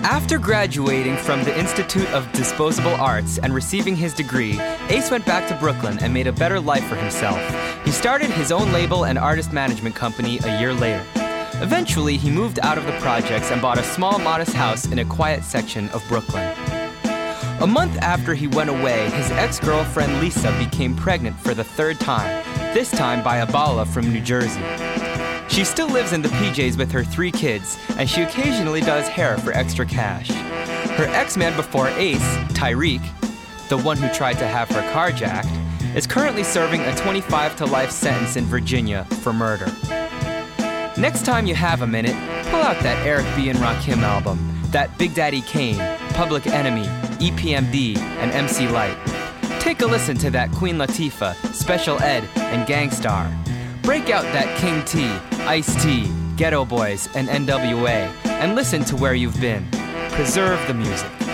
After graduating from the Institute of Disposable Arts and receiving his degree, Ace went back to Brooklyn and made a better life for himself. He started his own label and artist management company a year later. Eventually, he moved out of the projects and bought a small, modest house in a quiet section of Brooklyn. A month after he went away, his ex-girlfriend Lisa became pregnant for the third time, this time by a Bala from New Jersey. She still lives in the PJs with her 3 kids, and she occasionally does hair for extra cash. Her ex-man before Ace, Tyreek, the one who tried to have her carjacked, is currently serving a 25-to-life sentence in Virginia for murder. Next time you have a minute, pull out that Eric B. and Rakim album, that Big Daddy Kane, Public Enemy, EPMD, and MC Lyte. Take a listen to that Queen Latifah, Special Ed, and Gangstar. Break out that King T, Ice-T, Ghetto Boys, and NWA, and listen to Where You've Been. Preserve the music.